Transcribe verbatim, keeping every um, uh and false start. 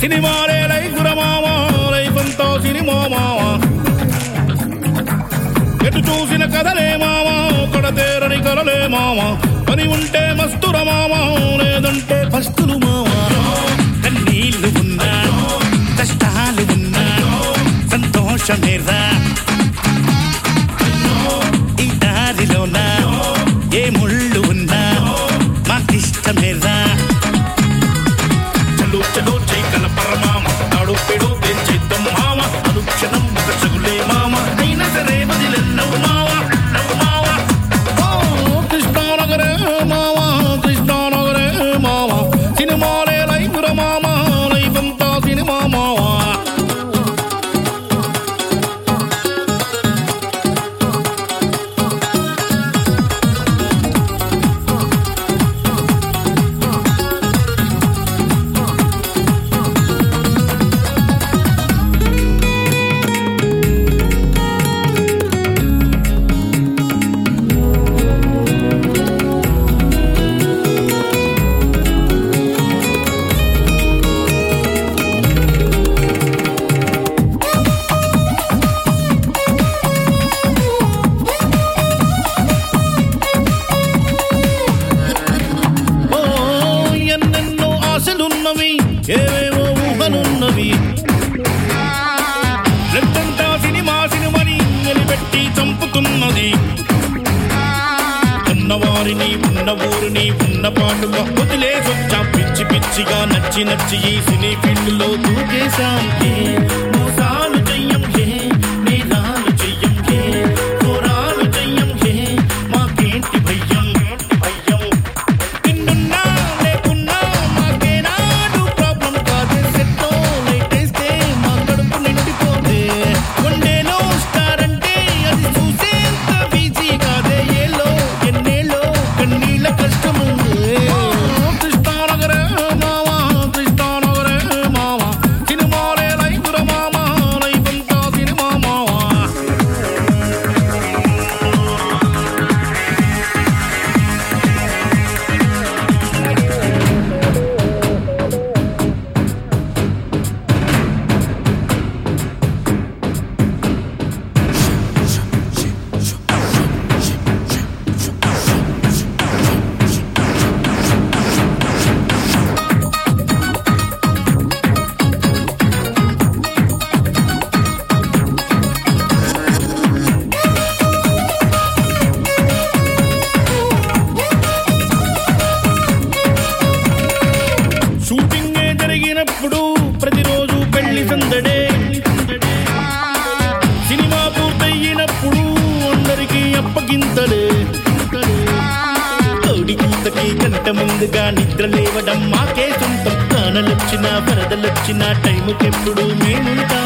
సినిమాలే లైఫ్ ర మామ లైఫ్ అంతా సినిమా మామ ఎటు చూసిన కథలే మామ కడతేరని కలలే మామ పని ఉంటే మస్తుర మామ లేదంటే పస్తులు మామ కన్నీళ్లు ఉన్నా కష్టాలు ఉన్నా సంతోషమేరా ఈ దారిలోన ఏ ముళ్ళు ఉన్నా మాకిష్టమేరా చలో చలో చైకల పరమామ తాడు పెడు తెంచేద్దాం మామ అనుక్షణం ఒక చగులే మామ అయినా సరే వదిలెన్నవు మావ నవ్వు మావ ఓ కృష్ణానగరే మావ కృష్ణానగరే మావ సినిమాలే లైఫ్ ర మామ లైఫ్ అంతా సినిమా మావ ఏవేవో ఊహలున్నవి రెండంతా సినిమా సినిమని నిలబెట్టి చంపుతున్నది ఉన్నవారిని ఉన్న ఊరిని ఉన్న పాటుగా వదిలేసొచ్చా పిచ్చి పిచ్చిగా నచ్చి నచ్చి ఈ సినీ ఫీల్డ్లో దూకేశాం మోసాలు చెయ్యం హే నేరాలు చెయ్యం హే ఘోరాలు చెయ్యం హే మాకేంటి భయ్యం భయ్యం నిన్నున్నా లేకున్నా మాకేనాడు ప్రాబ్లం కాదు సెట్టో లైటేస్తే మా కడుపు నిండిపోతే కొండేలో స్టార్ అంటే అది చూసేంత బిజీ కాదే ఏలో ఎన్నేలో కన్నీళ్ళ కష్టముంది కృష్ణానగరే మామ కృష్ణానగరే మామ సినిమాలే లైఫ్ ర మామ లైఫ్ అంతా సినిమా మావ షూటింగ్ జరిగినప్పుడు ప్రతిరోజు పెళ్లి సందడే సినిమా పూర్తయినప్పుడు అందరికీ అప్పగింతలే కోడికూతకి గంట ముందుగా నిద్ర లేవడం మాకే సొంతం కానలొచ్చినా వరదలొచ్చినా టైముకెప్పుడు మేముంటాం